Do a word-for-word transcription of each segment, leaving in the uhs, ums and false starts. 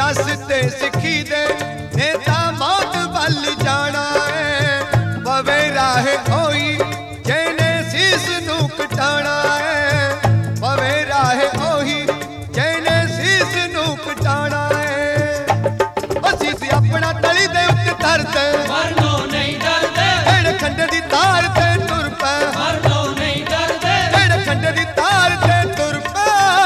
रस्ते सिखी दे नेता मौत बल जाना है पवे राह होई जेने शीस नू कटाना है पवे राह होई जेने शीस नू कटाना है शीस अपना तली दे उत्ते धरते मरनो नहीं डरदे जेड़े खंडे दी तार ते तुर पे मरनो नहीं डरदे जेड़े खंडे दी तार ते तुर पे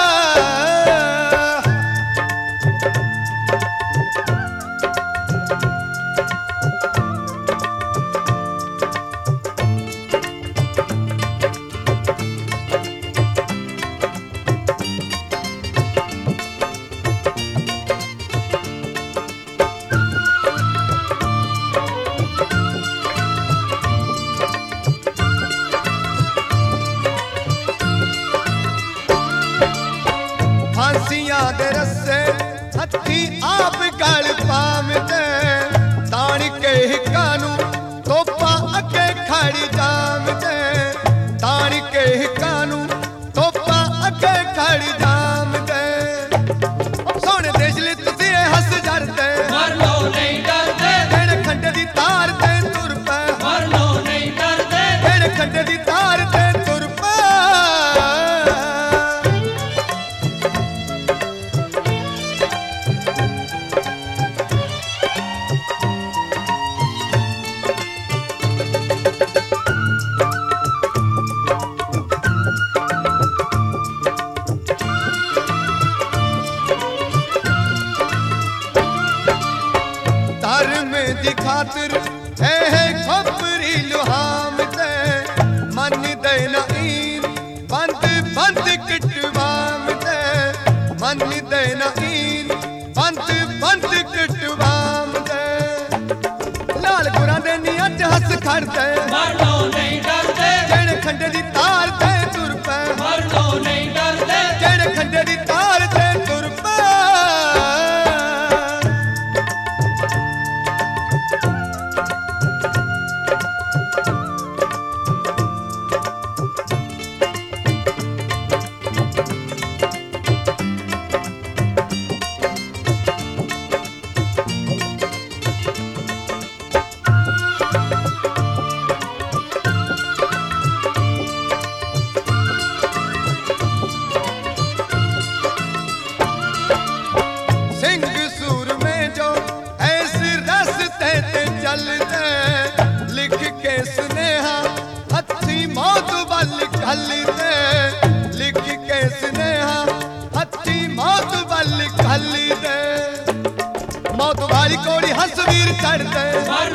फांसियां दे रस्से हथी आप गल पामदे ताण के हिकानू तोपा अगे खड़ी जामदे ताण के हिकानू तोपा अगे खड़ी जामदे सोने देश ली तुसी हस जरदे मरनो नहीं डरदे जेड़े खंडे दी तार ते तुर पे मरनो नहीं डरदे जेड़े खंडे दी तार ते तुर पे धर्म दी खातिर है खपरी लुहाम ते मन दे नईन बंद बंद कटवाम ते मन दे नईन बंद बंद कटवाम ते लाल गुरा दे निया हस खड़ते मरनो नहीं डरदे जेड़े खंडे दी तार ते तुर पे मरनो नहीं डरदे जेड़े खंडे दी तार ते तुर पे सिंह सूर में जो ऐसे रस्ते ते चलते लिख के स्नेहा हथी मौत वल घलते लिख के स्नेहा हथी मौत वल घलते मौत वाली कोड़ी हसवीर चढ़ते